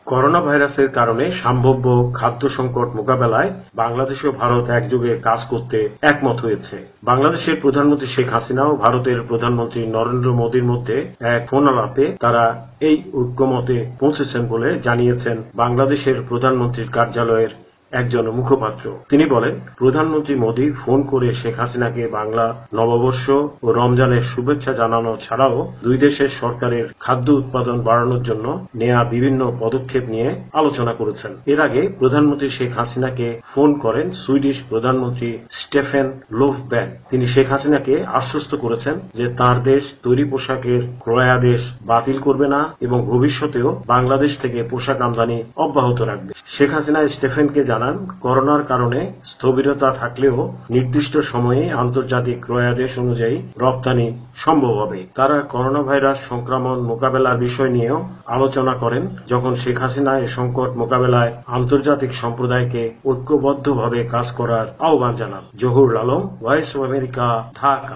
Corona ভাইরাসের কারণে সম্ভাব্য খাদ্য সংকট মোকাবেলায় বাংলাদেশ ও ভারত একযোগে কাজ করতে একমত হয়েছে। বাংলাদেশের প্রধানমন্ত্রী শেখ হাসিনা ও ভারতের প্রধানমন্ত্রী নরেন্দ্র মোদীর মধ্যে এক ফোন আলাপে তারা এই ঐক্যমতে পৌঁছেছেন বলে জানিয়েছেন বাংলাদেশের প্রধানমন্ত্রীর কার্যালয়ের একজন মুখপাত্র। তিনি বলেন, প্রধানমন্ত্রী মোদী ফোন করে শেখ হাসিনাকে বাংলা নববর্ষ ও রমজানের শুভেচ্ছা জানানো ছাড়াও দুই দেশের সরকারের খাদ্য উৎপাদন বাড়ানোর জন্য নেয়া বিভিন্ন পদক্ষেপ নিয়ে আলোচনা করেছেন। এর আগে প্রধানমন্ত্রী শেখ হাসিনাকে ফোন করেন সুইডিশ প্রধানমন্ত্রী স্টেফেন লোফব্যান। তিনি শেখ হাসিনাকে আশ্বস্ত করেছেন যে তার দেশ তৈরি পোশাকের ক্রয়াদেশ বাতিল করবে না এবং ভবিষ্যতেও বাংলাদেশ থেকে পোশাক আমদানি অব্যাহত রাখবে। শেখ হাসিনা স্টেফেনকে জানান, করোনার কারণে স্থবিরতা থাকলেও নির্দিষ্ট সময়ে আন্তর্জাতিক ক্রয়াদেশ অনুযায়ী রপ্তানি সম্ভব হবে। তারা করোনা ভাইরাস সংক্রমণ মোকাবেলার বিষয় নিয়েও আলোচনা করেন, যখন শেখ হাসিনা এ সংকট মোকাবেলায় আন্তর্জাতিক সম্প্রদায়কে ঐক্যবদ্ধভাবে কাজ করার আহ্বান জানান। Jahur Alam, voice of America, Dhaka.